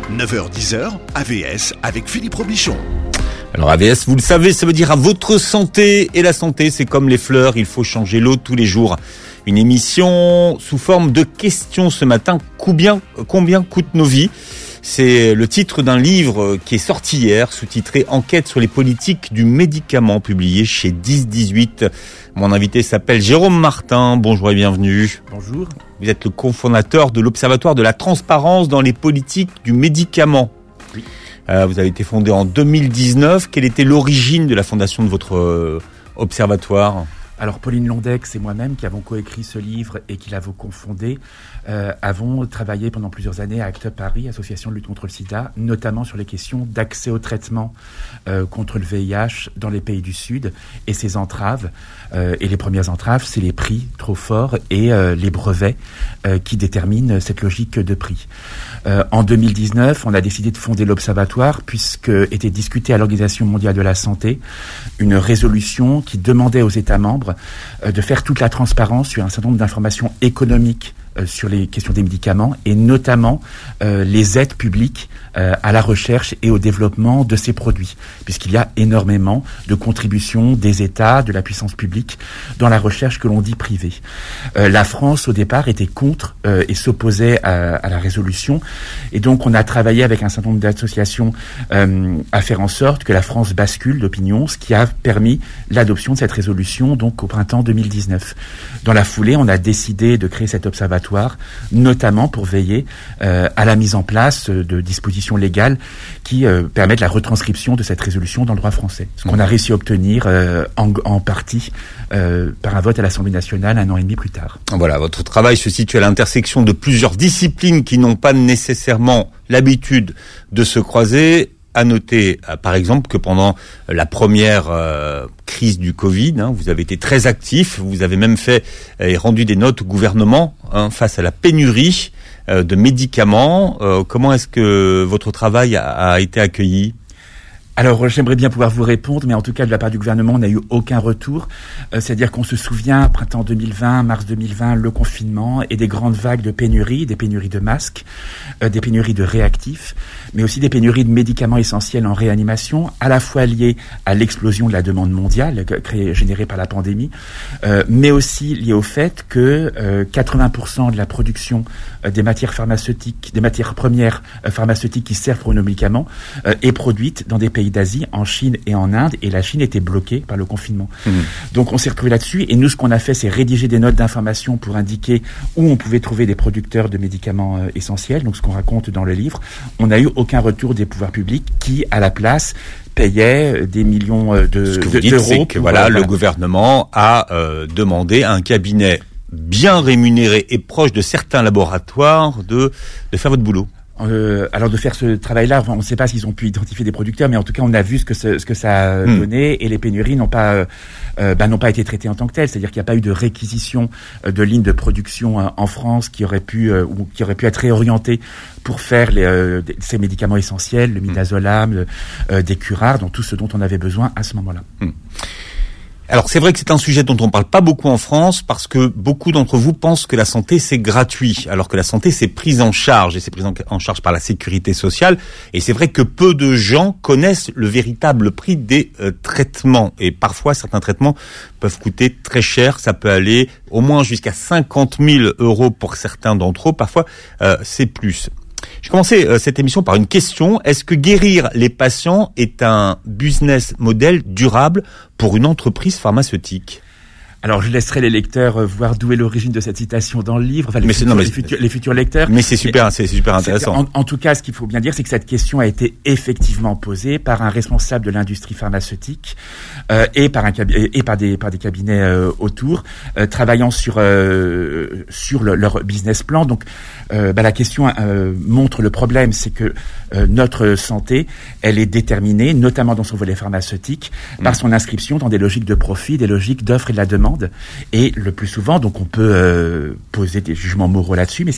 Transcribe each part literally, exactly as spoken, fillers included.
neuf heures dix heures, A V S avec Philippe Robichon. Alors A V S, vous le savez, ça veut dire à votre santé. Et la santé, c'est comme les fleurs, il faut changer l'eau tous les jours. Une émission sous forme de questions ce matin. Combien, combien coûtent nos vies ? C'est le titre d'un livre qui est sorti hier, sous-titré « Enquête sur les politiques du médicament », publié chez dix dix-huit. Mon invité s'appelle Jérôme Martin. Bonjour et bienvenue. Bonjour. Vous êtes le cofondateur de l'Observatoire de la transparence dans les politiques du médicament. Oui. Euh, vous avez été fondé en deux mille dix-neuf. Quelle était l'origine de la fondation de votre euh, observatoire ? Alors Pauline Londex et moi-même qui avons coécrit ce livre et qui l'avons cofondé, euh, avons travaillé pendant plusieurs années à ACT UP Paris, association de lutte contre le sida, notamment sur les questions d'accès au traitement euh, contre le V I H dans les pays du Sud et ses entraves. Euh, et les premières entraves, c'est les prix trop forts et euh, les brevets euh, qui déterminent cette logique de prix. Euh, en deux mille dix-neuf, on a décidé de fonder l'Observatoire puisque était discutée à l'Organisation mondiale de la santé une résolution qui demandait aux États membres euh, de faire toute la transparence sur un certain nombre d'informations économiques euh, sur les questions des médicaments et notamment euh, les aides publiques euh, à la recherche et au développement de ces produits, puisqu'il y a énormément de contributions des États, de la puissance publique dans la recherche que l'on dit privée. Euh, la France, au départ, était contre euh, et s'opposait à, à la résolution. Et donc, on a travaillé avec un certain nombre d'associations euh, à faire en sorte que la France bascule d'opinion, ce qui a permis l'adoption de cette résolution donc au printemps deux mille dix-neuf. Dans la foulée, on a décidé de créer cet observatoire, notamment pour veiller euh, à la mise en place de dispositions légales qui euh, permettent la retranscription de cette résolution dans le droit français. Ce qu'on a réussi à obtenir euh, en, en partie euh, par un vote à l'Assemblée nationale un an et demi plus tard. Voilà, votre travail se situe à l'intersection de plusieurs disciplines qui n'ont pas nécessairement l'habitude de se croiser. À noter, euh, par exemple, que pendant la première euh, crise du Covid, hein, vous avez été très actif, vous avez même fait euh, et rendu des notes au gouvernement hein, face à la pénurie euh, de médicaments. Euh, comment est-ce que votre travail a, a été accueilli ? Alors, j'aimerais bien pouvoir vous répondre, mais en tout cas, de la part du gouvernement, on n'a eu aucun retour. Euh, c'est-à-dire qu'on se souvient, printemps deux mille vingt, mars deux mille vingt, le confinement et des grandes vagues de pénuries, des pénuries de masques, euh, des pénuries de réactifs, mais aussi des pénuries de médicaments essentiels en réanimation, à la fois liées à l'explosion de la demande mondiale créée, générée par la pandémie, euh, mais aussi liées au fait que euh, quatre-vingts pour cent de la production euh, des matières pharmaceutiques, des matières premières euh, pharmaceutiques qui servent pour nos médicaments, euh, est produite dans des pays d'Asie, en Chine et en Inde, et la Chine était bloquée par le confinement. Mmh. Donc on s'est retrouvé là-dessus, et nous ce qu'on a fait, c'est rédiger des notes d'information pour indiquer où on pouvait trouver des producteurs de médicaments euh, essentiels, donc ce qu'on raconte dans le livre. On n'a eu aucun retour des pouvoirs publics qui, à la place, payaient des millions euh, de, ce que de, vous dites, d'euros. C'est que pour, voilà, euh, le voilà. gouvernement a euh, demandé à un cabinet bien rémunéré et proche de certains laboratoires de, de faire votre boulot. Euh, alors de faire ce travail-là, enfin, on ne sait pas s'ils ont pu identifier des producteurs, mais en tout cas on a vu ce que ce, ce que ça a mmh. donné, et les pénuries n'ont pas euh, bah, n'ont pas été traitées en tant que telles. C'est-à-dire qu'il n'y a pas eu de réquisition euh, de lignes de production euh, en France qui auraient pu euh, ou qui auraient pu être réorientées pour faire les, euh, ces médicaments essentiels, le midazolam, le, euh, des curares, donc tout ce dont on avait besoin à ce moment-là. Mmh. Alors c'est vrai que c'est un sujet dont on parle pas beaucoup en France parce que beaucoup d'entre vous pensent que la santé c'est gratuit, alors que la santé c'est prise en charge et c'est prise en charge par la sécurité sociale. Et c'est vrai que peu de gens connaissent le véritable prix des euh, traitements, et parfois certains traitements peuvent coûter très cher. Ça peut aller au moins jusqu'à cinquante mille euros pour certains d'entre eux. Parfois euh, c'est plus. J'ai commencé euh, cette émission par une question. Est-ce que guérir les patients est un business model durable pour une entreprise pharmaceutique ? Alors, je laisserai les lecteurs voir d'où est l'origine de cette citation dans le livre, enfin, les, mais futurs, non, mais les, futurs, les futurs lecteurs. Mais c'est super, mais, c'est super intéressant. En, en tout cas, ce qu'il faut bien dire, c'est que cette question a été effectivement posée par un responsable de l'industrie pharmaceutique euh, et par un et par des par des cabinets euh, autour, euh, travaillant sur euh, sur le, leur business plan. Donc, euh, bah, la question euh, montre le problème, c'est que euh, notre santé, elle est déterminée, notamment dans son volet pharmaceutique, mmh. par son inscription dans des logiques de profit, des logiques d'offre et de la demande. Et le plus souvent, donc on peut euh, poser des jugements moraux là-dessus, mais ce qu'il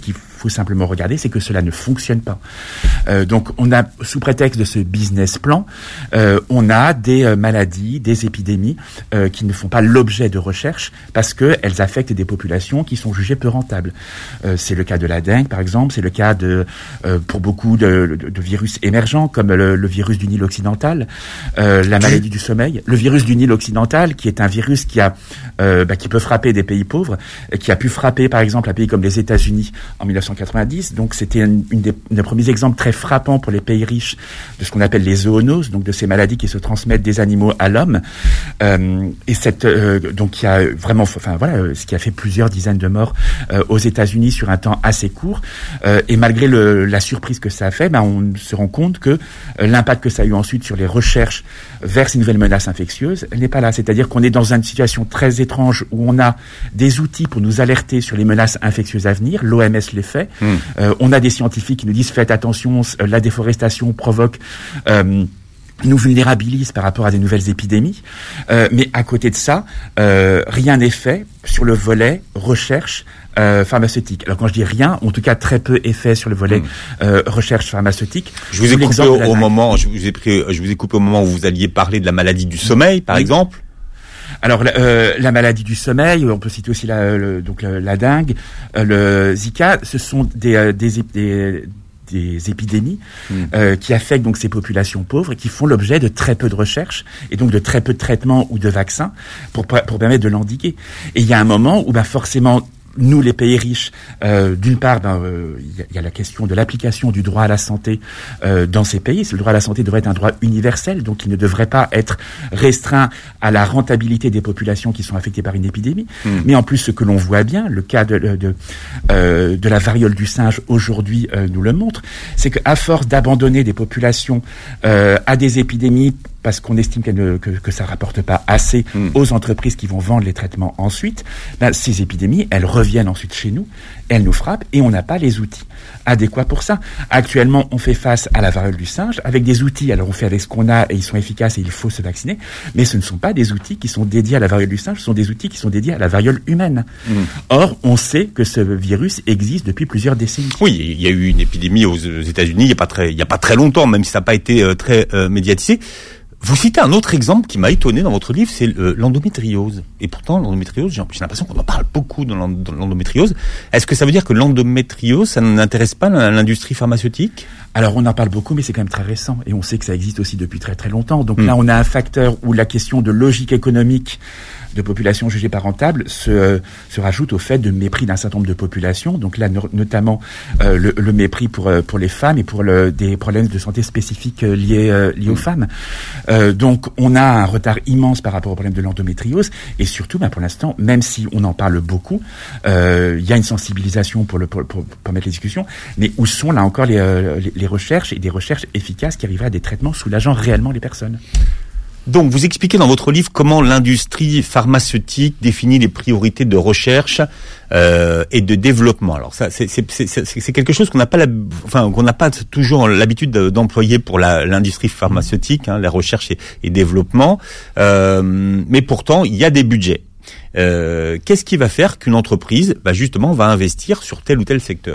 faut simplement regarder, c'est que cela ne fonctionne pas. Euh, donc, on a, sous prétexte de ce business plan, euh, on a des euh, maladies, des épidémies euh, qui ne font pas l'objet de recherche parce qu'elles affectent des populations qui sont jugées peu rentables. Euh, c'est le cas de la dengue, par exemple, c'est le cas de, euh, pour beaucoup de, de, de virus émergents, comme le, le virus du Nil occidental, euh, la maladie du sommeil, le virus du Nil occidental, qui est un virus qui a, euh, bah, qui peut frapper des pays pauvres, qui a pu frapper, par exemple, un pays comme les États-Unis en dix-neuf cent quatre-vingt-dix. Donc, c'était une, une des, des premiers exemples très frappants pour les pays riches de ce qu'on appelle les zoonoses, donc de ces maladies qui se transmettent des animaux à l'homme. Euh, et cette, euh, donc, qui a vraiment, enfin voilà, ce qui a fait plusieurs dizaines de morts euh, aux États-Unis sur un temps assez court. Euh, et malgré le, la surprise que ça a fait, ben, on se rend compte que euh, l'impact que ça a eu ensuite sur les recherches vers ces nouvelles menaces infectieuses, elle n'est pas là. C'est-à-dire qu'on est dans une situation très étrange où on a des outils pour nous alerter sur les menaces infectieuses à venir. L'O M S les fait. Mmh. Euh, on a des scientifiques qui nous disent faites attention, la déforestation provoque... Euh, nous vulnérabilise par rapport à des nouvelles épidémies. Euh, mais à côté de ça, euh, rien n'est fait sur le volet recherche euh, pharmaceutique. Alors quand je dis rien, en tout cas très peu est fait sur le volet mmh. euh, recherche pharmaceutique. Je vous ai coupé au, au moment, je vous ai pris, je vous ai coupé au moment où vous alliez parler de la maladie du sommeil, par oui. exemple. Alors euh, la maladie du sommeil, on peut citer aussi la, le, donc la, la dengue, euh, le Zika. Ce sont des euh, des, des des épidémies mmh. euh, qui affectent donc ces populations pauvres et qui font l'objet de très peu de recherches et donc de très peu de traitements ou de vaccins pour pour permettre de l'endiguer. Et il y a un moment où bah forcément nous, les pays riches, euh, d'une part, ben, euh, y, y a la question de l'application du droit à la santé euh, dans ces pays. Le droit à la santé devrait être un droit universel, donc il ne devrait pas être restreint à la rentabilité des populations qui sont affectées par une épidémie. Mmh. Mais en plus, ce que l'on voit bien, le cas de, de, euh, de la variole du singe aujourd'hui euh, nous le montre, c'est qu'à force d'abandonner des populations euh, à des épidémies, parce qu'on estime qu'elle ne, que, que ça rapporte pas assez mmh. aux entreprises qui vont vendre les traitements ensuite, ben, ces épidémies, elles reviennent ensuite chez nous, elles nous frappent et on n'a pas les outils adéquats pour ça. Actuellement, on fait face à la variole du singe avec des outils. Alors, on fait avec ce qu'on a et ils sont efficaces et il faut se vacciner. Mais ce ne sont pas des outils qui sont dédiés à la variole du singe, ce sont des outils qui sont dédiés à la variole humaine. Mmh. Or, on sait que ce virus existe depuis plusieurs décennies. Oui, il y a eu une épidémie aux États-Unis il n'y a pas très, il y a pas très longtemps, même si ça n'a pas été euh, très euh, médiatisé. Vous citez un autre exemple qui m'a étonné dans votre livre, c'est euh, l'endométriose. Et pourtant, l'endométriose, j'ai, j'ai l'impression qu'on en parle beaucoup dans, dans l'endométriose. Est-ce que ça veut dire que l'endométriose, ça n'intéresse pas l'industrie pharmaceutique ? Alors, on en parle beaucoup, mais c'est quand même très récent. Et on sait que ça existe aussi depuis très très longtemps. Donc mmh. là, on a un facteur où la question de logique économique de populations jugées pas rentables se, euh, se rajoute au fait de mépris d'un certain nombre de populations. Donc là, no- notamment euh, le, le mépris pour euh, pour les femmes et pour le, des problèmes de santé spécifiques euh, liés euh, liés aux femmes. Euh, donc on a un retard immense par rapport au problème de l'endométriose et surtout, ben, pour l'instant, même si on en parle beaucoup, euh, il y a une sensibilisation pour le pour, pour permettre les discussions. Mais où sont là encore les, euh, les, les recherches et des recherches efficaces qui arriveraient à des traitements soulageant réellement les personnes? Donc, vous expliquez dans votre livre comment l'industrie pharmaceutique définit les priorités de recherche euh, et de développement. Alors, ça, c'est, c'est, c'est, c'est quelque chose qu'on n'a pas, la, enfin, qu'on n'a pas toujours l'habitude d'employer pour la, l'industrie pharmaceutique, hein, la recherche et, et développement. Euh, mais pourtant, il y a des budgets. Euh, qu'est-ce qui va faire qu'une entreprise, bah, justement, va investir sur tel ou tel secteur ?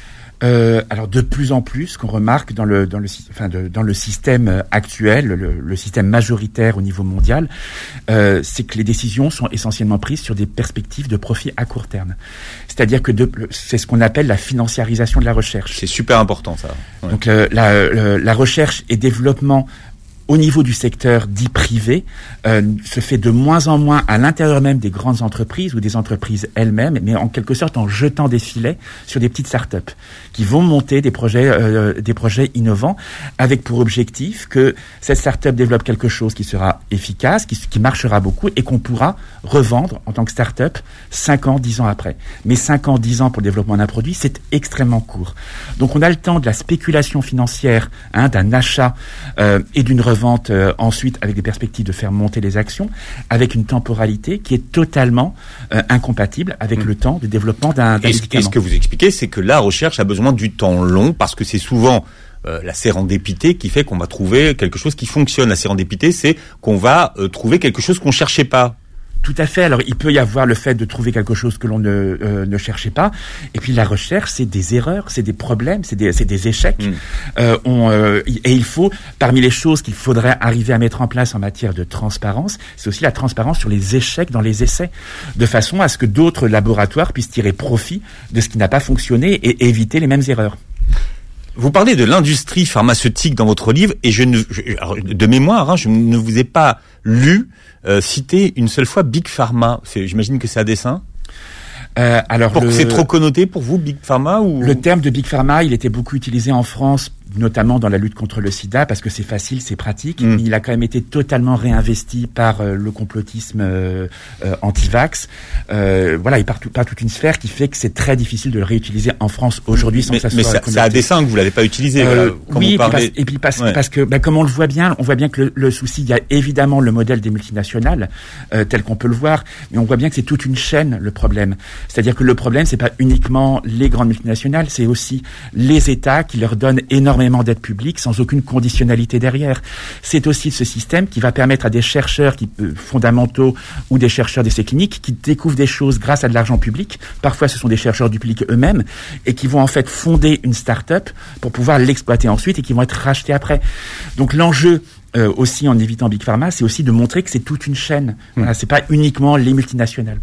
Euh, alors de plus en plus, ce qu'on remarque dans le dans le enfin de, dans le système actuel, le, le système majoritaire au niveau mondial, euh, c'est que les décisions sont essentiellement prises sur des perspectives de profit à court terme. C'est-à-dire que de, c'est ce qu'on appelle la financiarisation de la recherche. C'est super important ça. Ouais. Donc le, la, le, la recherche et développement au niveau du secteur dit privé, euh, se fait de moins en moins à l'intérieur même des grandes entreprises ou des entreprises elles-mêmes, mais en quelque sorte en jetant des filets sur des petites startups qui vont monter des projets, euh, des projets innovants avec pour objectif que cette startup développe quelque chose qui sera efficace, qui, qui marchera beaucoup et qu'on pourra revendre en tant que startup cinq ans, dix ans après. Mais cinq ans, dix ans pour le développement d'un produit, c'est extrêmement court. Donc on a le temps de la spéculation financière, hein, d'un achat euh, et d'une revente vente euh, ensuite avec des perspectives de faire monter les actions, avec une temporalité qui est totalement euh, incompatible avec mmh. le temps de développement d'un, d'un et médicament. Et ce que vous expliquez, c'est que la recherche a besoin du temps long parce que c'est souvent euh, la sérendipité qui fait qu'on va trouver quelque chose qui fonctionne. La sérendipité, c'est qu'on va euh, trouver quelque chose qu'on cherchait pas. Tout à fait. Alors, il peut y avoir le fait de trouver quelque chose que l'on ne, euh, ne cherchait pas. Et puis, la recherche, c'est des erreurs, c'est des problèmes, c'est des, c'est des échecs. Mmh. Euh, on, euh, et il faut, parmi les choses qu'il faudrait arriver à mettre en place en matière de transparence, c'est aussi la transparence sur les échecs dans les essais, de façon à ce que d'autres laboratoires puissent tirer profit de ce qui n'a pas fonctionné et éviter les mêmes erreurs. Vous parlez de l'industrie pharmaceutique dans votre livre, et je ne, je, alors, de mémoire, hein, je ne vous ai pas lu euh, citer une seule fois Big Pharma. C'est, j'imagine que c'est à dessein. Euh, alors pour le, c'est trop connoté pour vous, Big Pharma, ou le terme de Big Pharma, il était beaucoup utilisé en France, notamment dans la lutte contre le sida, parce que c'est facile, c'est pratique. Mmh. Mais il a quand même été totalement réinvesti par euh, le complotisme euh, euh, anti-vax. Euh, voilà, et par, tout, par toute une sphère qui fait que c'est très difficile de le réutiliser en France aujourd'hui sans mais, que ça soit mais ça, c'est à dessein que vous l'avez pas utilisé. Euh, voilà, quand oui, vous parlez... et puis parce, et puis parce, ouais. parce que, bah, comme on le voit bien, on voit bien que le, le souci, il y a évidemment le modèle des multinationales, euh, tel qu'on peut le voir, mais on voit bien que c'est toute une chaîne le problème. C'est-à-dire que le problème, c'est pas uniquement les grandes multinationales, c'est aussi les États qui leur donnent énormément d'aide publique sans aucune conditionnalité derrière. C'est aussi ce système qui va permettre à des chercheurs qui, euh, fondamentaux ou des chercheurs d'essais cliniques qui découvrent des choses grâce à de l'argent public. Parfois, ce sont des chercheurs du public eux-mêmes et qui vont en fait fonder une start-up pour pouvoir l'exploiter ensuite et qui vont être rachetés après. Donc l'enjeu euh, aussi en évitant Big Pharma, c'est aussi de montrer que c'est toute une chaîne. Voilà, c'est pas uniquement les multinationales.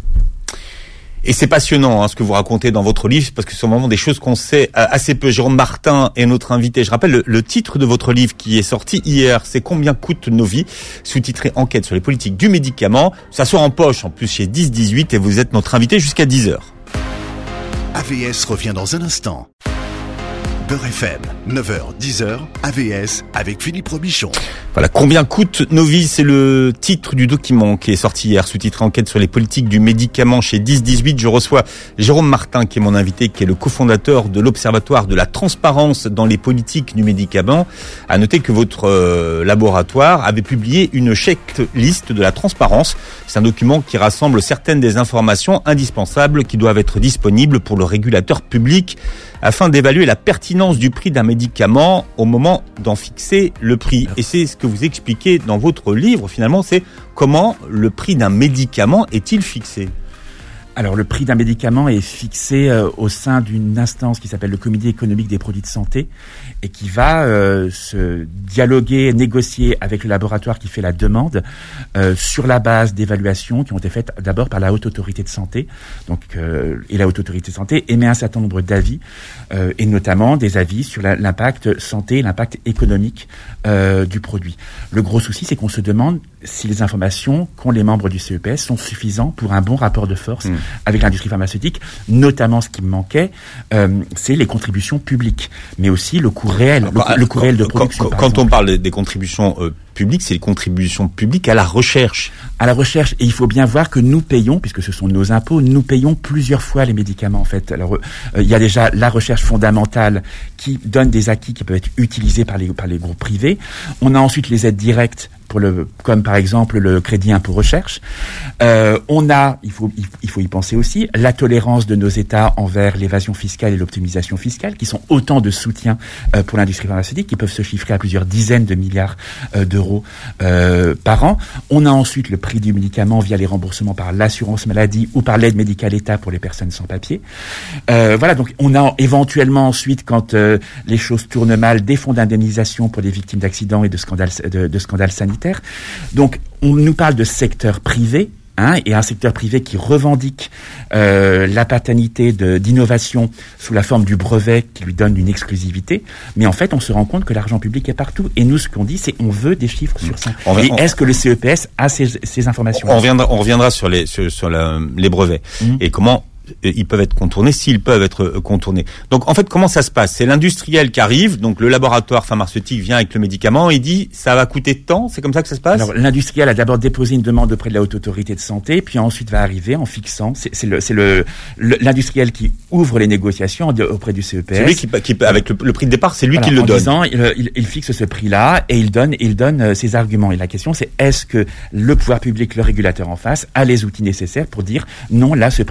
Et c'est passionnant hein, ce que vous racontez dans votre livre, parce que ce sont vraiment des choses qu'on sait assez peu. Jérôme Martin est notre invité. Je rappelle le, le titre de votre livre qui est sorti hier, c'est « Combien coûtent nos vies ?» sous-titré « Enquête sur les politiques du médicament ». Ça sort en poche en plus chez dix dix-huit et vous êtes notre invité jusqu'à dix heures. A V S revient dans un instant. Beurre F M, neuf heures, dix heures, A V S avec Philippe Robichon. Voilà, combien coûtent nos vies, c'est le titre du document qui est sorti hier, sous-titré Enquête sur les politiques du médicament chez dix dix-huit. Je reçois Jérôme Martin, qui est mon invité, qui est le cofondateur de l'Observatoire de la transparence dans les politiques du médicament. À noter que votre euh, laboratoire avait publié une checklist de la transparence. C'est un document qui rassemble certaines des informations indispensables qui doivent être disponibles pour le régulateur public afin d'évaluer la pertinence du prix d'un médicament au moment d'en fixer le prix. Et c'est ce que vous expliquez dans votre livre, finalement, c'est comment le prix d'un médicament est-il fixé ? Alors, le prix d'un médicament est fixé euh, au sein d'une instance qui s'appelle le Comité économique des produits de santé et qui va euh, se dialoguer, négocier avec le laboratoire qui fait la demande euh, sur la base d'évaluations qui ont été faites d'abord par la Haute Autorité de Santé. Donc, euh, et la Haute Autorité de Santé émet un certain nombre d'avis euh, et notamment des avis sur la, l'impact santé et l'impact économique euh, du produit. Le gros souci, c'est qu'on se demande si les informations qu'ont les membres du C E P S sont suffisantes pour un bon rapport de force mmh. avec l'industrie pharmaceutique. Notamment, ce qui me manquait, euh, c'est les contributions publiques, mais aussi le coût réel, le, quand, le coût réel de production. Quand, quand on parle des contributions euh, publiques, c'est les contributions publiques à la recherche. À la recherche, et il faut bien voir que nous payons, puisque ce sont nos impôts, nous payons plusieurs fois les médicaments en fait. Alors, euh, il y a déjà la recherche fondamentale qui donne des acquis qui peuvent être utilisés par les par les groupes privés. On a ensuite les aides directes pour le, comme par exemple le crédit impôt recherche. Euh, on a, il faut, il faut y penser aussi, la tolérance de nos États envers l'évasion fiscale et l'optimisation fiscale, qui sont autant de soutiens euh, pour l'industrie pharmaceutique, qui peuvent se chiffrer à plusieurs dizaines de milliards euh, d'euros euh, par an. On a ensuite le prix du médicament via les remboursements par l'assurance maladie ou par l'aide médicale État pour les personnes sans papier. Euh, voilà, donc on a éventuellement ensuite, quand euh, les choses tournent mal, des fonds d'indemnisation pour les victimes d'accidents et de scandales, de, de scandales sanitaires. Donc, on nous parle de secteur privé, hein, et un secteur privé qui revendique euh, la paternité de, d'innovation sous la forme du brevet qui lui donne une exclusivité. Mais en fait, on se rend compte que l'argent public est partout. Et nous, ce qu'on dit, c'est on veut des chiffres sur ça. On, et on, est-ce que le C E P S a ces, ces informations ? On reviendra, on reviendra sur les, sur, sur la, les brevets. Mmh. Et comment ils peuvent être contournés, s'ils peuvent être contournés. Donc, en fait, comment ça se passe ? C'est l'industriel qui arrive, donc le laboratoire pharmaceutique vient avec le médicament et dit « ça va coûter tant », c'est comme ça que ça se passe ? Alors, l'industriel a d'abord déposé une demande auprès de la Haute Autorité de Santé, puis ensuite va arriver en fixant, c'est, c'est, le, c'est le, le, l'industriel qui ouvre les négociations auprès du C E P S. C'est lui qui, qui avec le, le prix de départ, c'est lui voilà, qui le en donne. Disant, il, il, il fixe ce prix-là et il donne, il donne euh, ses arguments. Et la question, c'est est-ce que le pouvoir public, le régulateur en face, a les outils nécessaires pour dire « non, là, ce prix-là n'est pas possible ».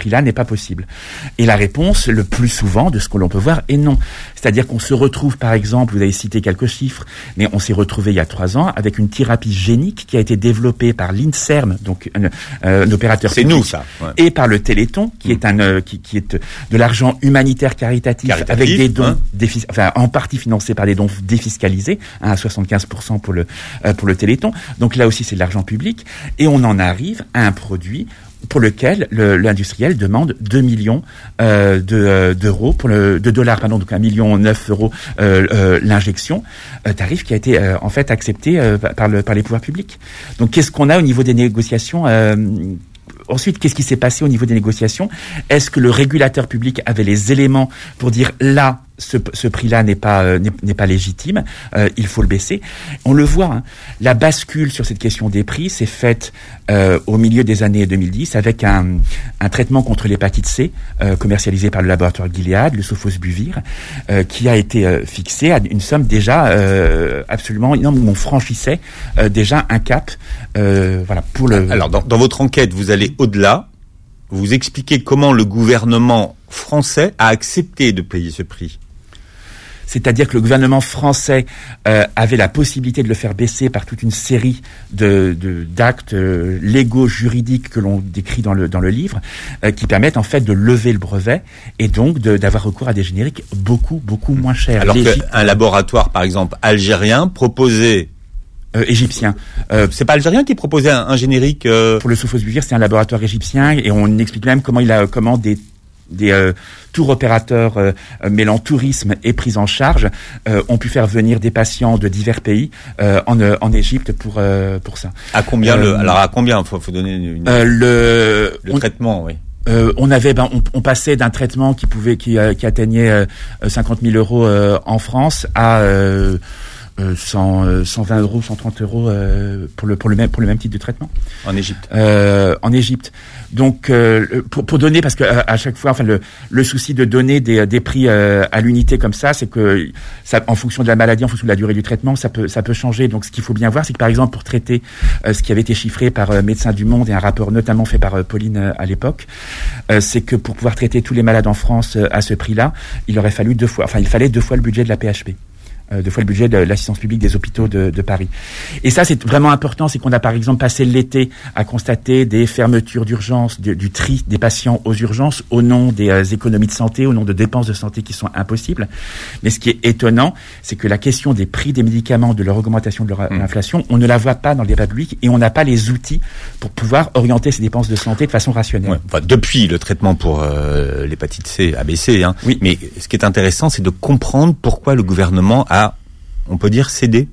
possible? Et la réponse, le plus souvent, de ce que l'on peut voir, est non. C'est-à-dire qu'on se retrouve, par exemple, vous avez cité quelques chiffres, mais on s'est retrouvé il y a trois ans avec une thérapie génique qui a été développée par l'INSERM, donc un, un opérateur c'est public, nous ça, ouais. et par le Téléthon, qui mmh. est un euh, qui, qui est de l'argent humanitaire caritatif, caritatif avec des dons, hein. défis, enfin en partie financés par des dons défiscalisés, hein, à soixante-quinze pour cent pour le euh, pour le Téléthon. Donc là aussi c'est de l'argent public, et on en arrive à un produit pour lequel le, l'industriel demande deux millions euh, de, euh, d'euros pour le de dollars pardon donc un million neuf euros euh, euh, l'injection, euh, tarif qui a été euh, en fait accepté euh, par le par les pouvoirs publics. Donc qu'est-ce qu'on a au niveau des négociations? euh, Ensuite, qu'est-ce qui s'est passé au niveau des négociations? Est-ce que le régulateur public avait les éléments pour dire là, ce, ce prix-là n'est pas euh, n'est, n'est pas légitime, euh, il faut le baisser? On le voit, hein, la bascule sur cette question des prix s'est faite euh, au milieu des années deux mille dix avec un, un traitement contre l'hépatite C euh, commercialisé par le laboratoire Gilead, le Sofosbuvir, euh, qui a été euh, fixé à une somme déjà euh, absolument énorme, où on franchissait euh, déjà un cap. Euh, voilà pour le. Alors dans, dans votre enquête, vous allez au-delà. Vous expliquez comment le gouvernement français a accepté de payer ce prix. C'est-à-dire que le gouvernement français euh, avait la possibilité de le faire baisser par toute une série de, de d'actes euh, légaux, juridiques que l'on décrit dans le dans le livre, euh, qui permettent en fait de lever le brevet et donc de, d'avoir recours à des génériques beaucoup beaucoup moins chers. Alors qu'un laboratoire, par exemple algérien, proposait Euh, égyptien. Euh, c'est pas algérien qui proposait un, un générique euh... pour le Sofosbuvir, c'est un laboratoire égyptien, et on explique même comment il a comment des des euh, tour opérateurs euh, mêlant tourisme et prise en charge euh, ont pu faire venir des patients de divers pays euh, en euh, en Égypte pour euh, pour ça. À combien euh, le alors à combien faut faut donner une, euh, le le on, traitement, oui. Euh, on avait, ben, on, on passait d'un traitement qui pouvait, qui, euh, qui atteignait euh, cinquante mille euros euh, en France à euh, Euh, cent, euh, cent vingt euros, cent trente euros euh, pour le pour le même pour le même type de traitement en Égypte. Euh, en Égypte. Donc euh, pour pour donner, parce que à, à chaque fois, enfin le le souci de donner des des prix euh, à l'unité comme ça, c'est que ça, en fonction de la maladie, en fonction de la durée du traitement, ça peut ça peut changer. Donc ce qu'il faut bien voir, c'est que par exemple pour traiter euh, ce qui avait été chiffré par euh, Médecins du Monde et un rapport notamment fait par euh, Pauline euh, à l'époque, euh, c'est que pour pouvoir traiter tous les malades en France euh, à ce prix-là, il aurait fallu deux fois, enfin il fallait deux fois le budget de la P H P. deux fois le budget de l'assistance publique des hôpitaux de, de Paris. Et ça, c'est vraiment important, c'est qu'on a par exemple passé l'été à constater des fermetures d'urgence, du, du tri des patients aux urgences au nom des euh, économies de santé, au nom de dépenses de santé qui sont impossibles. Mais ce qui est étonnant, c'est que la question des prix des médicaments, de leur augmentation, de leur mmh. inflation, on ne la voit pas dans le débat public et on n'a pas les outils pour pouvoir orienter ces dépenses de santé de façon rationnelle. Ouais, enfin, depuis, le traitement pour euh, l'hépatite C a baissé. Hein. Oui. Mais ce qui est intéressant, c'est de comprendre pourquoi le gouvernement a A, on peut dire, céder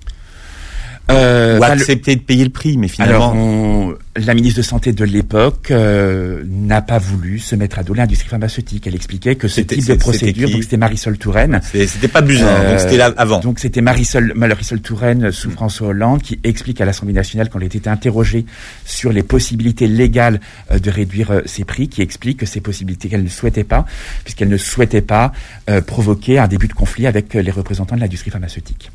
euh, ou accepter le... de payer le prix, mais finalement... Alors, on... la ministre de Santé de l'époque euh, n'a pas voulu se mettre à dos l'industrie pharmaceutique. Elle expliquait que ce c'était, type de procédure, donc c'était Marisol Touraine... C'était, c'était pas Buzyn, euh, donc c'était là avant. Donc c'était Marisol, Marisol Touraine sous mmh. François Hollande qui explique à l'Assemblée nationale, quand elle était interrogée sur les possibilités légales euh, de réduire euh, ces prix, qui explique que ces possibilités qu'elle ne souhaitait pas, puisqu'elle ne souhaitait pas euh, provoquer un début de conflit avec euh, les représentants de l'industrie pharmaceutique.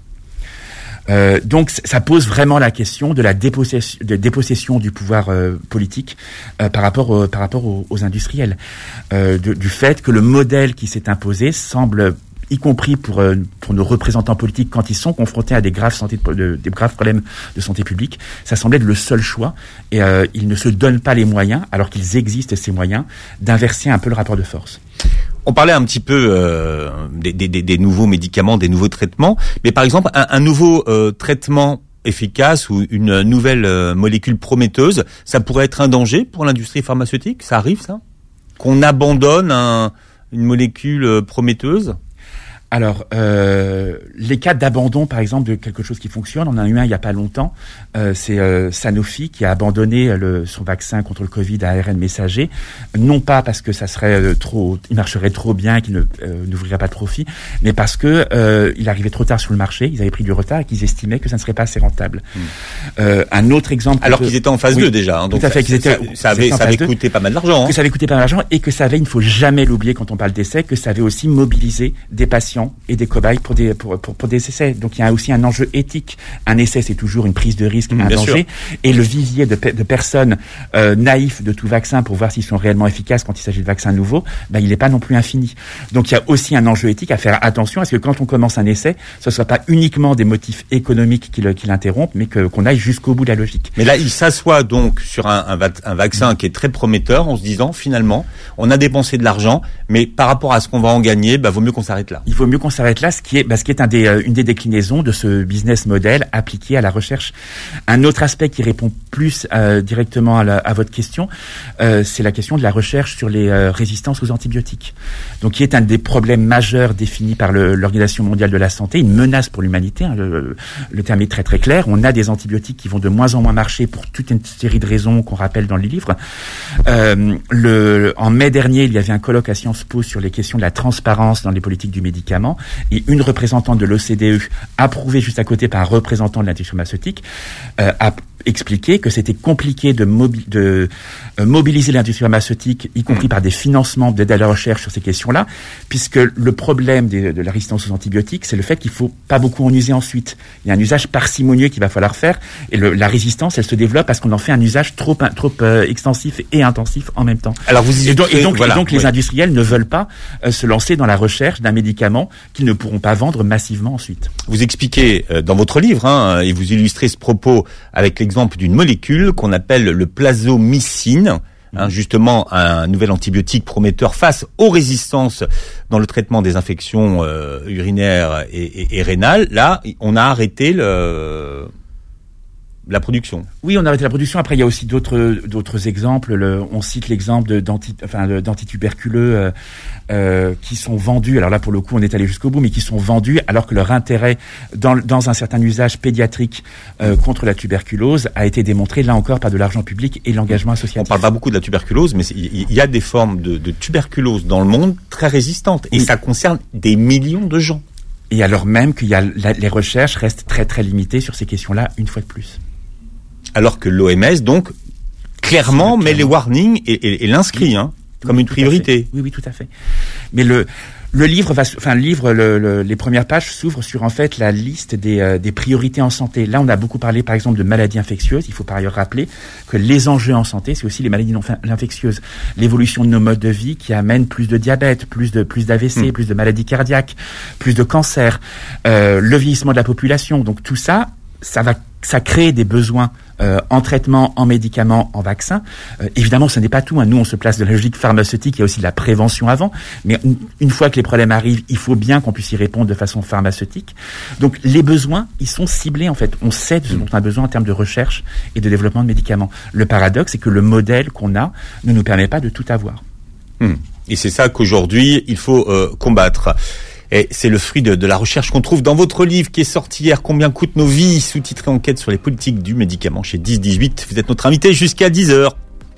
Euh, donc ça pose vraiment la question de la dépossession, de dépossession du pouvoir euh, politique euh, par rapport au, par rapport aux, aux industriels, euh, de, du fait que le modèle qui s'est imposé semble, y compris pour euh, pour nos représentants politiques quand ils sont confrontés à des graves santé de, de, des graves problèmes de santé publique, ça semble être le seul choix et euh, ils ne se donnent pas les moyens, alors qu'ils existent ces moyens, d'inverser un peu le rapport de force. On parlait un petit peu euh, des, des, des nouveaux médicaments, des nouveaux traitements, mais par exemple un, un nouveau euh, traitement efficace ou une nouvelle euh, molécule prometteuse, ça pourrait être un danger pour l'industrie pharmaceutique? Ça arrive, ça? Qu'on abandonne un, une molécule euh, prometteuse? Alors, euh, les cas d'abandon, par exemple, de quelque chose qui fonctionne, on en a eu un il n'y a pas longtemps, euh, c'est euh, Sanofi qui a abandonné le, son vaccin contre le Covid à A R N messager, non pas parce que ça serait euh, trop, il marcherait trop bien, qu'il ne, euh, n'ouvrirait pas de profit, mais parce que euh, il arrivait trop tard sur le marché, ils avaient pris du retard et qu'ils estimaient que ça ne serait pas assez rentable. Mmh. Euh, un autre exemple... Alors peut... qu'ils étaient en phase oui, deux déjà, hein, donc tout à fait, ça, qu'ils étaient, ça, ça avait, ça avait coûté pas mal d'argent. Hein. Que ça avait coûté pas mal d'argent et que ça avait, il ne faut jamais l'oublier quand on parle d'essai, que ça avait aussi mobilisé des patients patients et des cobayes pour des pour, pour, pour des essais. Donc il y a aussi un enjeu éthique. Un essai, c'est toujours une prise de risque, mmh, un danger. Sûr. Et le vivier de, de personnes euh, naïfs de tout vaccin pour voir s'ils sont réellement efficaces quand il s'agit de vaccins nouveaux, ben, il n'est pas non plus infini. Donc il y a aussi un enjeu éthique à faire attention à ce que quand on commence un essai, ce ne soit pas uniquement des motifs économiques qui, le, qui l'interrompent, mais que, qu'on aille jusqu'au bout de la logique. Mais là, il s'assoit donc sur un, un, un vaccin qui est très prometteur en se disant, finalement, on a dépensé de l'argent, mais par rapport à ce qu'on va en gagner, bah, vaut mieux qu'on s'arrête là. Il vaut mieux qu'on s'arrête là, ce qui est, bah, ce qui est un des, euh, une des déclinaisons de ce business model appliqué à la recherche. Un autre aspect qui répond plus euh, directement à, la, à votre question, euh, c'est la question de la recherche sur les euh, résistances aux antibiotiques. Donc, qui est un des problèmes majeurs définis par le, l'Organisation mondiale de la santé, une menace pour l'humanité. Hein, le, le terme est très très clair. On a des antibiotiques qui vont de moins en moins marcher pour toute une série de raisons qu'on rappelle dans le livre. Euh, le, en mai dernier, il y avait un colloque à Sciences Po sur les questions de la transparence dans les politiques du médicament, et une représentante de l'O C D E, approuvée juste à côté par un représentant de l'industrie pharmaceutique, euh, a expliqué que c'était compliqué de, mobi- de euh, mobiliser l'industrie pharmaceutique, y compris par des financements d'aide à la recherche sur ces questions-là, puisque le problème des, de la résistance aux antibiotiques, c'est le fait qu'il faut pas beaucoup en user ensuite. Il y a un usage parcimonieux qu'il va falloir faire, et le, la résistance, elle se développe parce qu'on en fait un usage trop, trop euh, extensif et intensif en même temps. Alors vous et donc, et donc, voilà, et donc oui. les industriels ne veulent pas euh, se lancer dans la recherche d'un médicament qu'ils ne pourront pas vendre massivement ensuite. Vous expliquez euh, dans votre livre, hein, et vous illustrez ce propos avec l'exemple d'une molécule qu'on appelle le plazomycine, hein, justement un nouvel antibiotique prometteur face aux résistances dans le traitement des infections euh, urinaires et, et, et rénales. Là, on a arrêté le... la production. Oui, on a arrêté la production. Après, il y a aussi d'autres d'autres exemples. Le, on cite l'exemple de, d'anti, enfin, de, d'antituberculeux euh, euh, qui sont vendus. Alors là, pour le coup, on est allé jusqu'au bout, mais qui sont vendus alors que leur intérêt dans, dans un certain usage pédiatrique euh, contre la tuberculose a été démontré, là encore, par de l'argent public et l'engagement associatif. On parle pas beaucoup de la tuberculose, mais il y a des formes de, de tuberculose dans le monde très résistantes. Et oui. Ça concerne des millions de gens. Et alors même qu'il y a la, les recherches restent très très limitées sur ces questions-là, une fois de plus. Alors que l'O M S, donc, clairement, met les warnings et, et, et l'inscrit, oui, hein, comme oui, une priorité. Oui, oui, tout à fait. Mais le, le livre va, enfin, le livre, le, le, les premières pages s'ouvrent sur, en fait, la liste des, euh, des priorités en santé. Là, on a beaucoup parlé, par exemple, de maladies infectieuses. Il faut par ailleurs rappeler que les enjeux en santé, c'est aussi les maladies non infectieuses. L'évolution de nos modes de vie qui amène plus de diabète, plus de, plus d'A V C, mmh. plus de maladies cardiaques, plus de cancers, euh, le vieillissement de la population. Donc, tout ça, ça va, ça crée des besoins Euh, en traitement, en médicaments, en vaccins. Euh, évidemment, ce n'est pas tout. Hein. Nous, on se place de la logique pharmaceutique. Il y a aussi de la prévention avant. Mais une, une fois que les problèmes arrivent, il faut bien qu'on puisse y répondre de façon pharmaceutique. Donc, les besoins, ils sont ciblés, en fait. On sait de ce dont on a besoin en termes de recherche et de développement de médicaments. Le paradoxe, c'est que le modèle qu'on a ne nous permet pas de tout avoir. Hum. Et c'est ça qu'aujourd'hui, il faut euh, combattre. Et c'est le fruit de, de la recherche qu'on trouve dans votre livre qui est sorti hier, Combien coûtent nos vies, sous-titré Enquête sur les politiques du médicament chez dix dix-huit. Vous êtes notre invité jusqu'à dix heures.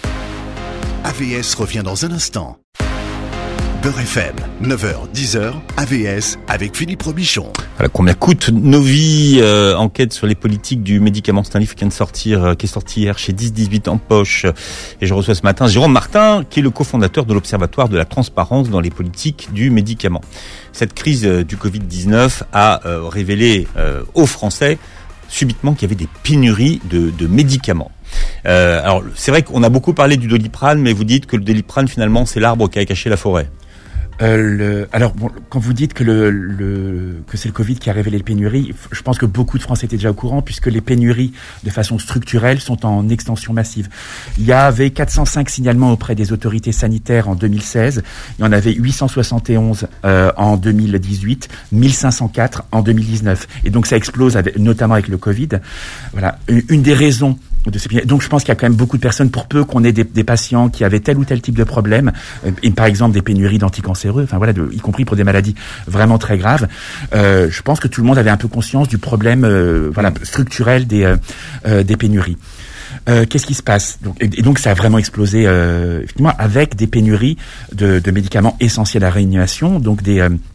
A V S revient dans un instant. Beurre F M, neuf heures, dix heures, A V S avec Philippe Robichon. Voilà, Combien coûtent nos vies, euh, enquête sur les politiques du médicament. C'est un livre qui vient de sortir, euh, qui est sorti hier chez dix dix-huit en poche. Et je reçois ce matin Jérôme Martin, qui est le cofondateur de l'Observatoire de la transparence dans les politiques du médicament. Cette crise euh, du covid dix-neuf a euh, révélé euh, aux Français subitement qu'il y avait des pénuries de, de médicaments. Euh, alors, c'est vrai qu'on a beaucoup parlé du Doliprane, mais vous dites que le Doliprane, finalement, c'est l'arbre qui a caché la forêt. Euh, le, alors, bon, quand vous dites que le, le que c'est le Covid qui a révélé les pénuries, je pense que beaucoup de Français étaient déjà au courant, puisque les pénuries, de façon structurelle, sont en extension massive. Il y avait quatre cent cinq signalements auprès des autorités sanitaires en deux mille seize. Il y en avait huit cent soixante et onze euh, en deux mille dix-huit, mille cinq cent quatre en deux mille dix-neuf. Et donc, ça explose, avec, notamment avec le Covid. Voilà, une des raisons de ces pénuries. Donc, je pense qu'il y a quand même beaucoup de personnes, pour peu qu'on ait des, des patients qui avaient tel ou tel type de problème, euh, et par exemple des pénuries d'anticancéreux, enfin voilà, de, y compris pour des maladies vraiment très graves. Euh, je pense que tout le monde avait un peu conscience du problème, euh, voilà, structurel des euh, euh, des pénuries. Euh, qu'est-ce qui se passe? Donc, et, et donc ça a vraiment explosé, euh, effectivement, avec des pénuries de, de médicaments essentiels à la réanimation, donc des euh,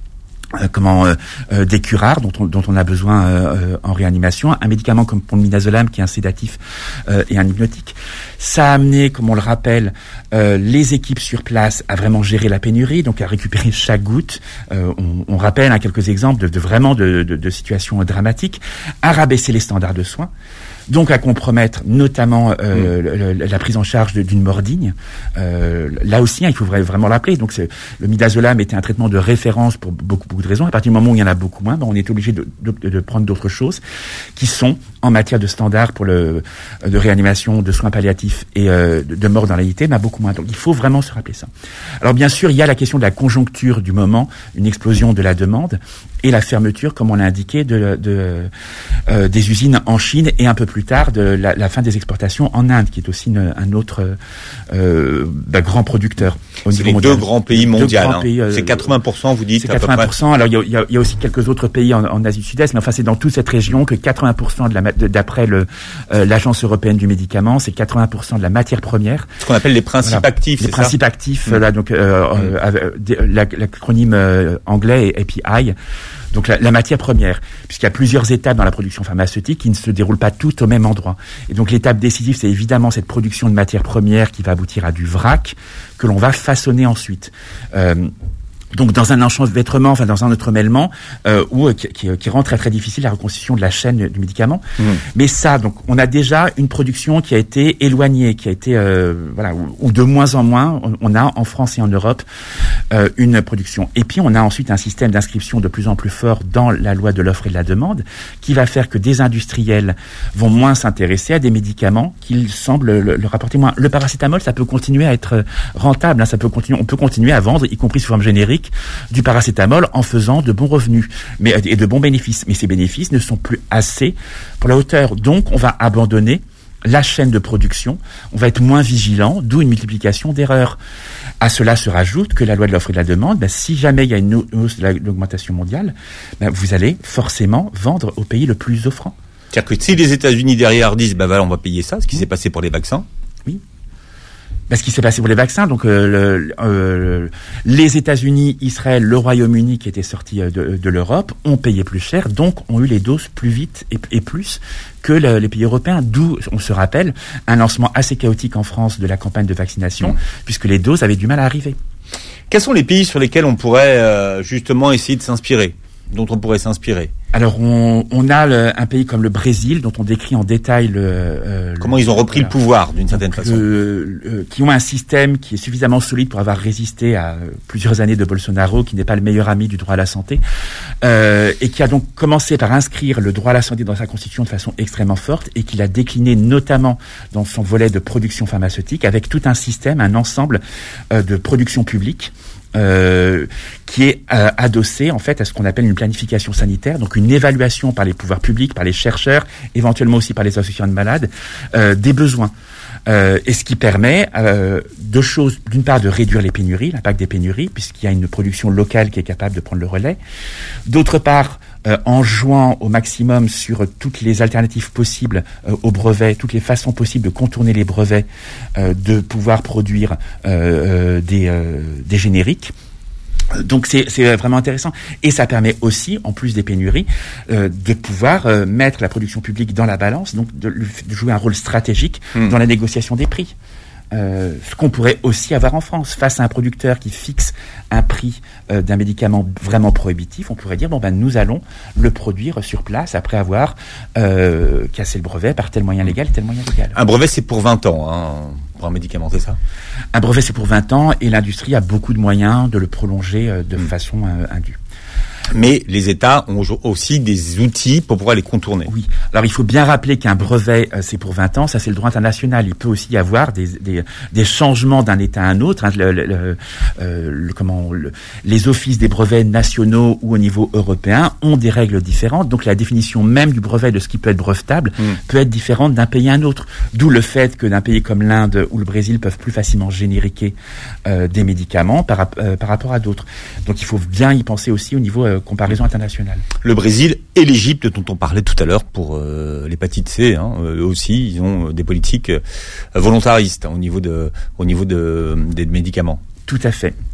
Euh, comment euh, euh, des curares dont on, dont on a besoin euh, en réanimation, un médicament comme pour le midazolam qui est un sédatif euh, et un hypnotique. Ça a amené, comme on le rappelle, euh, les équipes sur place à vraiment gérer la pénurie, donc à récupérer chaque goutte. Euh, on, on rappelle hein, quelques exemples de, de vraiment de, de, de situations dramatiques, à rabaisser les standards de soins. Donc à compromettre notamment euh, mmh. le, la prise en charge de, d'une mort digne. Euh, là aussi, hein, il faut vraiment l'appeler. Donc c'est, le midazolam était un traitement de référence pour beaucoup, beaucoup de raisons. À partir du moment où il y en a beaucoup moins, ben, on est obligé de, de, de prendre d'autres choses qui sont en matière de standards pour le de réanimation, de soins palliatifs et euh, de, de mort dans la dignité, ben, beaucoup moins. Donc il faut vraiment se rappeler ça. Alors bien sûr, il y a la question de la conjoncture du moment, une explosion de la demande et la fermeture, comme on l'a indiqué, de, de euh, des usines en Chine et un peu plus plus tard de la, la fin des exportations en Inde, qui est aussi une, un autre euh, bah, grand producteur au c'est niveau les mondial. deux grands pays mondiaux. Hein. Euh, c'est quatre-vingts pour cent, vous dites. C'est quatre-vingts pour cent. Alors il y a, il y, a, il y a aussi quelques autres pays en, en Asie du Sud-Est, mais enfin c'est dans toute cette région que quatre-vingts pour cent de la, de, d'après le, euh, l'Agence européenne du médicament, c'est quatre-vingts pour cent de la matière première. Ce qu'on appelle les principes voilà. actifs. Les c'est principes ça actifs. mmh. Là donc euh, mmh. euh, la, l'acronyme euh, anglais est A P I. Donc la, la matière première, puisqu'il y a plusieurs étapes dans la production pharmaceutique qui ne se déroulent pas toutes au même endroit. Et donc l'étape décisive, c'est évidemment cette production de matière première qui va aboutir à du vrac que l'on va façonner ensuite. Euh, Donc dans un enchevêtrement, enfin dans un entremêlement euh, où qui, qui, qui rend très très difficile la reconstitution de la chaîne du médicament. Mmh. Mais ça, donc on a déjà une production qui a été éloignée, qui a été euh, voilà, ou, ou de moins en moins, on, on a en France et en Europe euh, une production. Et puis on a ensuite un système d'inscription de plus en plus fort dans la loi de l'offre et de la demande, qui va faire que des industriels vont moins s'intéresser à des médicaments qu'ils semblent le, le rapporter moins. Le paracétamol, ça peut continuer à être rentable, hein, ça peut continuer, on peut continuer à vendre, y compris sous forme générique, du paracétamol en faisant de bons revenus mais, et de bons bénéfices. Mais ces bénéfices ne sont plus assez pour la hauteur. Donc, on va abandonner la chaîne de production, on va être moins vigilant, d'où une multiplication d'erreurs. À cela se rajoute que la loi de l'offre et de la demande, ben, si jamais il y a une hausse de l'augmentation mondiale, ben, vous allez forcément vendre au pays le plus offrant. C'est-à-dire que si les États-Unis derrière disent ben voilà, on va payer ça, ce qui mmh. s'est passé pour les vaccins. Oui. Ben, ce qui s'est passé pour les vaccins, donc euh, le, euh, les États-Unis, Israël, le Royaume-Uni qui étaient sortis de, de l'Europe ont payé plus cher, donc ont eu les doses plus vite et, et plus que le, les pays européens. D'où, on se rappelle, un lancement assez chaotique en France de la campagne de vaccination, mmh. puisque les doses avaient du mal à arriver. Quels sont les pays sur lesquels on pourrait euh, justement essayer de s'inspirer, dont on pourrait s'inspirer? Alors, on, on a le, un pays comme le Brésil, dont on décrit en détail le... Euh, Comment le, ils ont repris voilà. le pouvoir, d'une certaine Donc, façon. Le, le, qui ont un système qui est suffisamment solide pour avoir résisté à plusieurs années de Bolsonaro, qui n'est pas le meilleur ami du droit à la santé, euh, et qui a donc commencé par inscrire le droit à la santé dans sa constitution de façon extrêmement forte, et qui l'a décliné notamment dans son volet de production pharmaceutique, avec tout un système, un ensemble euh, de production publique, Euh, qui est euh, adossé en fait à ce qu'on appelle une planification sanitaire, donc une évaluation par les pouvoirs publics, par les chercheurs, éventuellement aussi par les associations de malades, euh, des besoins. Euh, et ce qui permet euh, deux choses, d'une part de réduire les pénuries, l'impact des pénuries, puisqu'il y a une production locale qui est capable de prendre le relais. D'autre part, euh, en jouant au maximum sur toutes les alternatives possibles euh, aux brevets, toutes les façons possibles de contourner les brevets, euh, de pouvoir produire euh, euh, des, euh, des génériques. Donc c'est, c'est vraiment intéressant, et ça permet aussi, en plus des pénuries, euh, de pouvoir euh, mettre la production publique dans la balance, donc de, de jouer un rôle stratégique mmh. dans la négociation des prix. Euh, ce qu'on pourrait aussi avoir en France, face à un producteur qui fixe un prix euh, d'un médicament vraiment prohibitif, on pourrait dire bon ben nous allons le produire sur place après avoir euh, cassé le brevet par tel moyen légal et tel moyen légal. Un brevet c'est pour vingt ans, hein, pour un médicament, c'est ça ? Un brevet c'est pour vingt ans, et l'industrie a beaucoup de moyens de le prolonger euh, de mmh. façon euh, indue. Mais les États ont aussi des outils pour pouvoir les contourner. Oui. Alors il faut bien rappeler qu'un brevet, euh, c'est pour vingt ans, ça c'est le droit international. Il peut aussi y avoir des, des, des changements d'un État à un autre. Hein, le, le, euh, le, comment, le, les offices des brevets nationaux ou au niveau européen ont des règles différentes. Donc la définition même du brevet de ce qui peut être brevetable mmh. peut être différente d'un pays à un autre. D'où le fait que d'un pays comme l'Inde ou le Brésil peuvent plus facilement génériquer euh, des médicaments par, euh, par rapport à d'autres. Donc il faut bien y penser aussi au niveau euh, comparaison internationale. Le Brésil et l'Égypte, dont on parlait tout à l'heure pour euh, l'hépatite C, hein, eux aussi, ils ont des politiques euh, volontaristes hein, au niveau de, au niveau de, des médicaments. Tout à fait.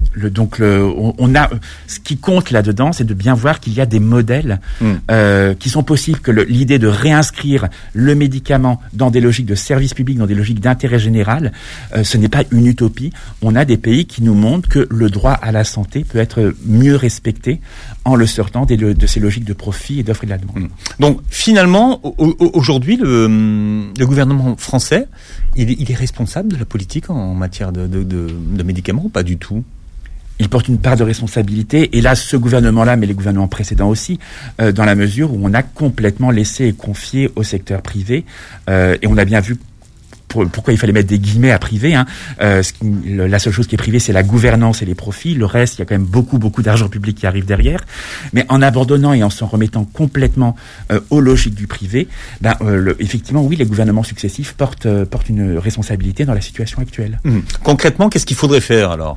Le, donc, le, on, on a, ce qui compte là-dedans, c'est de bien voir qu'il y a des modèles mmh. euh, qui sont possibles, que le, l'idée de réinscrire le médicament dans des logiques de service public, dans des logiques d'intérêt général, euh, ce n'est pas une utopie. On a des pays qui nous montrent que le droit à la santé peut être mieux respecté en le sortant des, de ces logiques de profit et d'offre et de la demande. Mmh. Donc, finalement, au, aujourd'hui, le, le gouvernement français, il, il est responsable de la politique en matière de, de, de, de médicaments ou pas du tout ? Il porte une part de responsabilité, et là, ce gouvernement-là, mais les gouvernements précédents aussi, euh, dans la mesure où on a complètement laissé et confié au secteur privé, euh, et on a bien vu pour, pourquoi il fallait mettre des guillemets à privé. Hein. Euh, ce qui, le, la seule chose qui est privée, c'est la gouvernance et les profits. Le reste, il y a quand même beaucoup, beaucoup d'argent public qui arrive derrière. Mais en abandonnant et en s'en remettant complètement euh, aux logiques du privé, ben, euh, le, effectivement, oui, les gouvernements successifs portent, euh, portent une responsabilité dans la situation actuelle. Mmh. Concrètement, qu'est-ce qu'il faudrait faire alors ?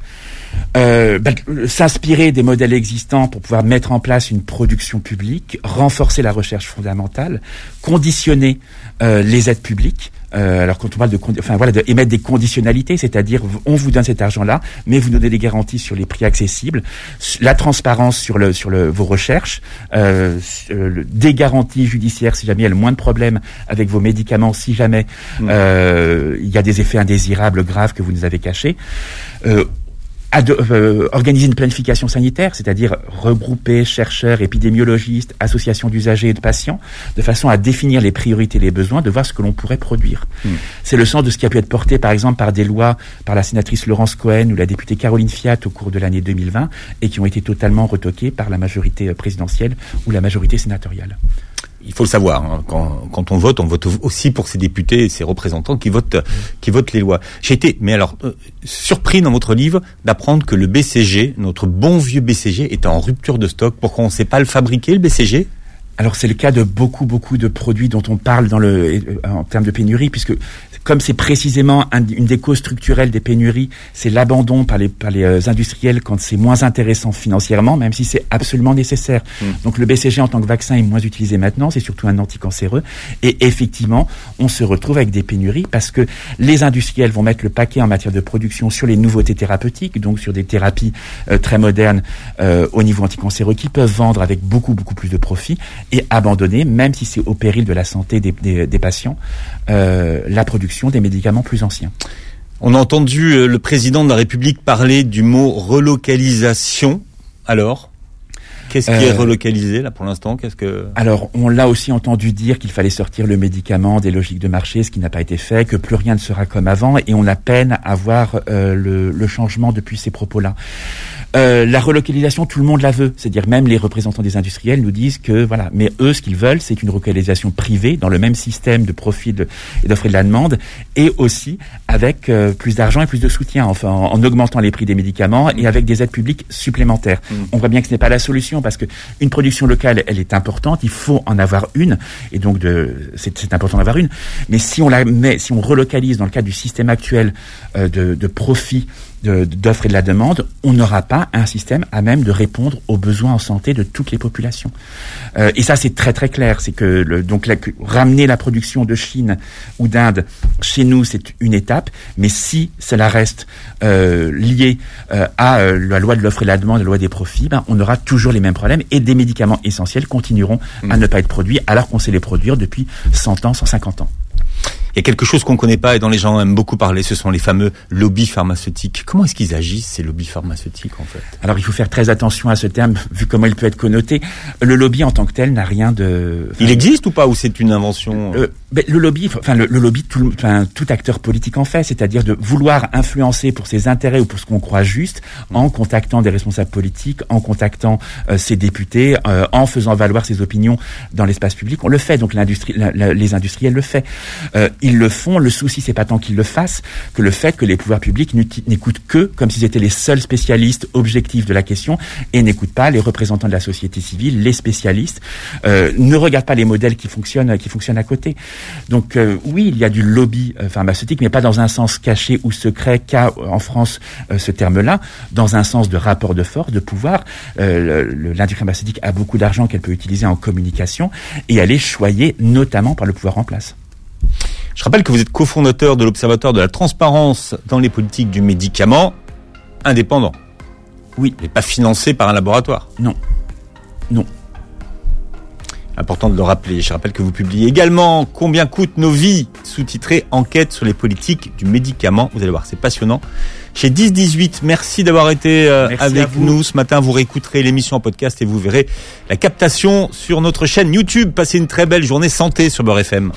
Euh, bah, s'inspirer des modèles existants pour pouvoir mettre en place une production publique, renforcer la recherche fondamentale, conditionner euh, les aides publiques. Euh, alors quand on parle de, enfin voilà, de émettre des conditionnalités, c'est-à-dire on vous donne cet argent-là, mais vous donnez des garanties sur les prix accessibles, la transparence sur le sur le vos recherches, euh, des garanties judiciaires si jamais il y a le moins de problèmes avec vos médicaments, si jamais mmh. euh, il y a des effets indésirables graves que vous nous avez cachés. Euh, Ad, euh, organiser une planification sanitaire, c'est-à-dire regrouper chercheurs, épidémiologistes, associations d'usagers et de patients, de façon à définir les priorités et les besoins, de voir ce que l'on pourrait produire. Mmh. C'est le sens de ce qui a pu être porté, par exemple, par des lois, par la sénatrice Laurence Cohen ou la députée Caroline Fiat au cours de l'année deux mille vingt, et qui ont été totalement retoquées par la majorité présidentielle ou la majorité sénatoriale. Il faut le savoir, hein. quand, quand on vote, on vote aussi pour ces députés et ces représentants qui votent, qui votent les lois. J'ai été, mais alors, euh, surpris dans votre livre d'apprendre que le B C G, notre bon vieux B C G, était en rupture de stock. Pourquoi on ne sait pas le fabriquer, le B C G ? Alors c'est le cas de beaucoup, beaucoup de produits dont on parle dans le, en termes de pénurie, puisque comme c'est précisément un, une des causes structurelles des pénuries, c'est l'abandon par les, par les euh, industriels quand c'est moins intéressant financièrement, même si c'est absolument nécessaire. Mmh. Donc le B C G en tant que vaccin est moins utilisé maintenant, c'est surtout un anticancéreux. Et effectivement, on se retrouve avec des pénuries parce que les industriels vont mettre le paquet en matière de production sur les nouveautés thérapeutiques, donc sur des thérapies euh, très modernes euh, au niveau anticancéreux qui peuvent vendre avec beaucoup, beaucoup plus de profit, et abandonner, même si c'est au péril de la santé des, des, des patients, euh, la production des médicaments plus anciens. On a entendu le président de la République parler du mot relocalisation. Alors, qu'est-ce qui euh, est relocalisé là pour l'instant ? Qu'est-ce que Alors, on l'a aussi entendu dire qu'il fallait sortir le médicament des logiques de marché, ce qui n'a pas été fait, que plus rien ne sera comme avant, et on a peine à voir euh, le, le changement depuis ces propos-là. Euh, la relocalisation, tout le monde la veut. C'est-à-dire même les représentants des industriels nous disent que voilà. Mais eux, ce qu'ils veulent, c'est une relocalisation privée dans le même système de profit de, et d'offre et de la demande, et aussi avec euh, plus d'argent et plus de soutien, enfin en, en augmentant les prix des médicaments et avec des aides publiques supplémentaires. Mmh. On voit bien que ce n'est pas la solution parce que une production locale, elle est importante. Il faut en avoir une, et donc de, c'est, c'est important d'avoir une. Mais si on la met, si on relocalise dans le cadre du système actuel euh, de, de profit, De, d'offres et de la demande, on n'aura pas un système à même de répondre aux besoins en santé de toutes les populations. Euh, et ça, c'est très très clair. C'est que le, donc la, que, ramener la production de Chine ou d'Inde chez nous, c'est une étape. Mais si cela reste euh, lié euh, à euh, la loi de l'offre et de la demande, la loi des profits, ben, on aura toujours les mêmes problèmes et des médicaments essentiels continueront mmh. à ne pas être produits alors qu'on sait les produire depuis cent ans, cent cinquante ans. Il y a quelque chose qu'on ne connaît pas et dont les gens aiment beaucoup parler, ce sont les fameux lobbies pharmaceutiques. Comment est-ce qu'ils agissent, ces lobbies pharmaceutiques, en fait ? Alors, il faut faire très attention à ce terme, vu comment il peut être connoté. Le lobby, en tant que tel, n'a rien de... Enfin, il existe ou pas, ou c'est une invention ? euh, ben, Le lobby, enfin, le, le lobby, tout, enfin, tout acteur politique en fait, c'est-à-dire de vouloir influencer pour ses intérêts ou pour ce qu'on croit juste, en contactant des responsables politiques, en contactant euh, ses députés, euh, en faisant valoir ses opinions dans l'espace public. On le fait, donc l'industrie, la, la, les industriels le font. Euh, Ils le font. Le souci, c'est pas tant qu'ils le fassent que le fait que les pouvoirs publics n'écoutent que comme s'ils étaient les seuls spécialistes objectifs de la question et n'écoutent pas les représentants de la société civile, les spécialistes, euh, ne regardent pas les modèles qui fonctionnent, qui fonctionnent à côté. Donc euh, oui, il y a du lobby euh, pharmaceutique, mais pas dans un sens caché ou secret qu'a en France euh, ce terme-là, dans un sens de rapport de force, de pouvoir. Euh, le, l'industrie pharmaceutique a beaucoup d'argent qu'elle peut utiliser en communication et elle est choyée notamment par le pouvoir en place. Je rappelle que vous êtes cofondateur de l'Observatoire de la transparence dans les politiques du médicament. indépendant. Oui. Et pas financé par un laboratoire. Non. Non. Important de le rappeler. Je rappelle que vous publiez également Combien coûtent nos vies, sous-titré Enquête sur les politiques du médicament. Vous allez voir, c'est passionnant. Chez dix dix-huit, merci d'avoir été euh, avec nous ce matin. Vous réécouterez l'émission en podcast et vous verrez la captation sur notre chaîne YouTube. Passez une très belle journée santé sur Beurre F M.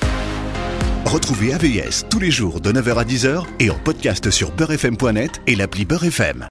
Retrouvez A V S tous les jours de neuf heures à dix heures et en podcast sur beurre f m point net et l'appli Beurre F M.